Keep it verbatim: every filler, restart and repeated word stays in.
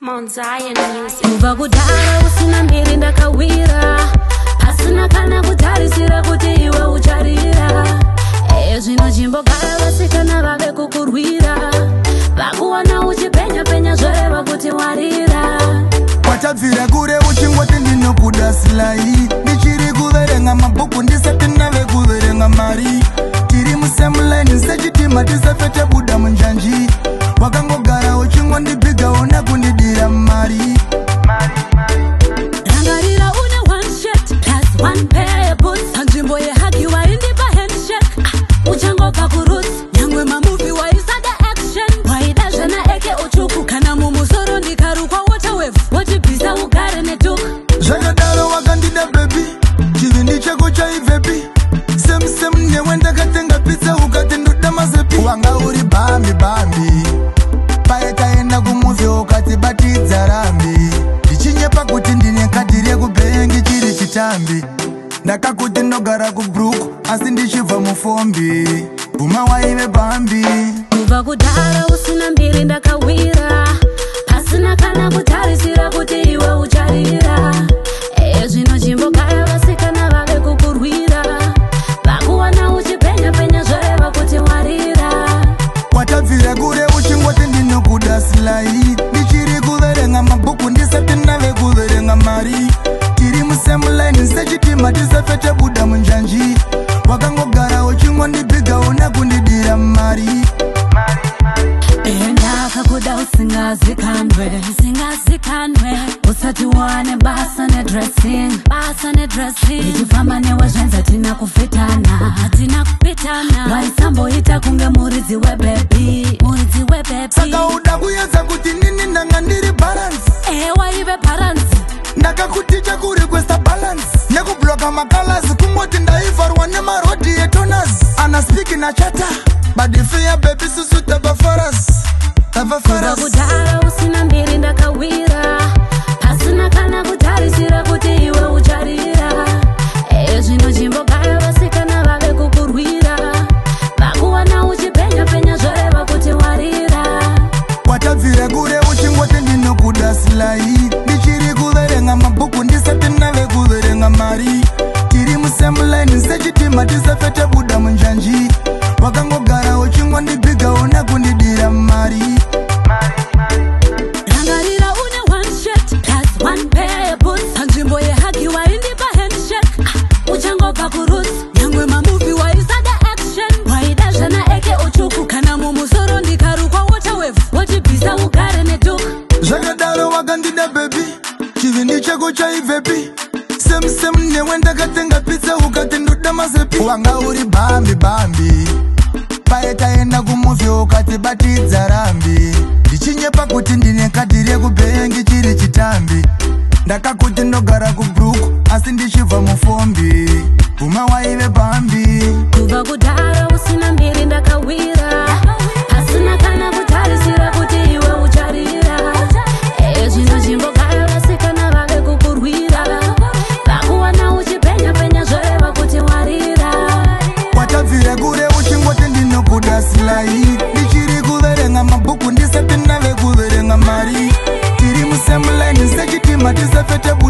Mount Zion Music. Kuva kudara usina mbiri ndakawira, pasina kana kutarisira kuti iwe ucharira. Eyo zvino chimbogara vasikana vave kukurwira, vakuwana uchipenya penya zvoreva kuti warira. Watabvira kure uchingoti ndinokuda silai, ndichiri kuverenga mabhuku ndisati ndave kuverenga mari. Tiri musemulaini sechitima tisafete buda munjanji, wakangogara uchingondibhiga una kundidira mari. Rangarira une one shirt plus one pair of boots, panzvimbo yehagi waindipa handshake. Ah, uchangobva kuroots, nyangwe mamuvi waisada action. Waida zvana eke utsvuku, kana mumusoro ndikarukwa water wave, wotibvisa ugare neduku. Zvakadaro wakandida baby, chivindi chako chaivepi. Same same newe ndakatenga pizza ukati ndoda mazepi. Wanga uri bambi bambi, paetaenda kumuvi ukati batidza rambi. Ndichinyepa kuti ndine kadhi rekubhengi chiri chitambi. Ndakakuti ndogara kubruku asi ndichibva mufombi, bvuma waive bambi. Kuva kudara usina mbiri ndakawira, pasina kana kutarisira kuti iwe ucharira. Eyo zvino chimbogara vasikana vave kukurwira, vakuwana uchipenya penya zvoreva kuti warira. Watabvira kure uchingoti ndinokuda silai, ndichiri kuverenga mabhuku ndisati ndave kuverenga mari. Tiri musemulaini sechitima tisafete buda munjanji, wakangogara uchingondibhiga una kundidira mari. Ndakakuda usingazikanwe, usingazikanwe, usati wane basa nedressing, basa nedressing. Ndichifamba newe zvenza tina kufitana, tina kupitana. Waisamboita kunge muridzi webebi, muridzi webebi. Saka uda kuedza kuti nini ndanga ndiri balance. Eh, waive balance. Ndakakuticha kurequesta balance, nekubloka makalasi kumoti ndaivharwa nemarodi etonas. Ana speak na chata, but if ya baby susu tava faras, tava faras. Kuva kudara usina mbiri ndakawira, pasina kana kutarisira kuti iwe ucharira. Eyo zvino chimbogara vasikana vave kukurwira, vakuwana uchipenya penya zvoreva kuti warira. Watabvira kure uchingoti ndinokuda silai, ndichiri kuverenga mabhuku ndisati ndave kuverenga mari. Tiri musemulaini sechitima tisafete buda munjanji, wakangogara uchingondibhiga una kundidira mari. Rangarira une one shirt plus one pair of boots, panzvimbo yehagi waindipa handshake. Ah, uchangobva kuroots, nyangwe mamuvi waisada action. Waida zvana eke utsvuku, kana mumusoro ndikarukwa water wave, wotibvisa ugare neduku. Zvakadaro wakandida baby, chivindi chako chaivepi. Same same newe ndakatenga pizza ukati ndoda mazepi. Wanga uri bambi bambi, paetaenda kumuvi ukati batidza rambi. Ndichinyepa kuti ndine kadhi rekubhengi chiri chitambi. Ndakakuti ndogara kubruku asi ndichibva mufombi, bvuma waive bambi. Kuva kudara usina mbiri ndakawira, pasina kana kutarisira kuti iwe ucharira. Eyo zvino chimbogara vasikana vave kukurwira, vakuwana uchipenya penya zvoreva kuti warira. Watabvira kure uchingoti ndinokuda silai, ndichiri kuverenga mabhuku ndisati ndave kuverenga mari. Tiri musemulaini sechitima tisafete